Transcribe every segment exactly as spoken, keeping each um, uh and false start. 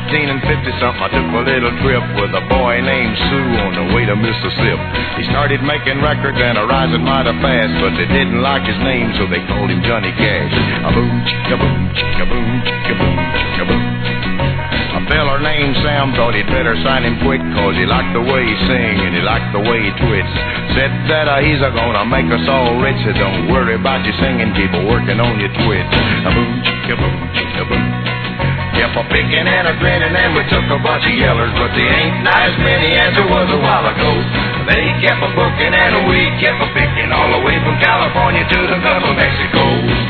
nineteen and fifty-something, I took a little trip with a boy named Sue on the way to Mississippi. He started making records and a rising mighty fast, but they didn't like his name, so they called him Johnny Cash. A-boom, chicka-boom, chicka-boom, chicka-boom, chicka-boom. A feller named Sam thought he'd better sign him quick, cause he liked the way he sing and he liked the way he twits. Said that uh, he's a-gonna make us all rich, so don't worry about your singing, keep working on your twits. A-boom, chicka-boom, chicka-boom. Kept a picking and a grinning, and we took a bunch of yellers, but there ain't as many as there was a while ago. They kept a booking and we kept a picking, all the way from California to the Gulf of Mexico.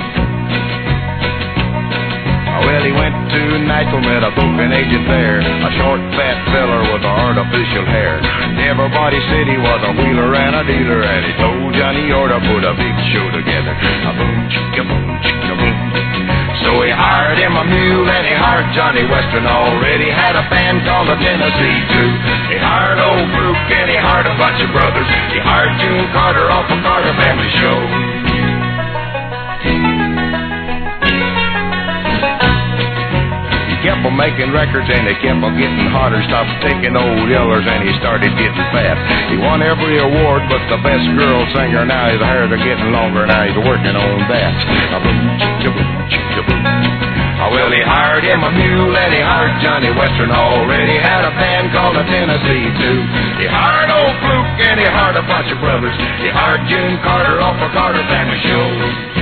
Well, he went to Nashville, met a booking agent there, a short, fat feller with artificial hair. Everybody said he was a wheeler and a dealer, and he told Johnny he ought to put a big show together. A boom, chicka boom, chicka boom. So he hired him a mule and he hired Johnny Western. Already had a band called the Tennessee Two. He hired old Fluke and he hired a bunch of brothers. He hired June Carter off a Carter Family Show. He kept on making records and they kept on getting hotter. Stopped taking old yellers and he started getting fat. He won every award but the best girl singer. Now his hairs are getting longer, now he's working on that. A-boom, chicka-boom, chicka-boom. Oh, well, he hired him a mule and he hired Johnny Western. Already had a band called the Tennessee Two. He hired old Fluke and he hired a bunch of brothers. He hired June Carter off a Carter Family Show.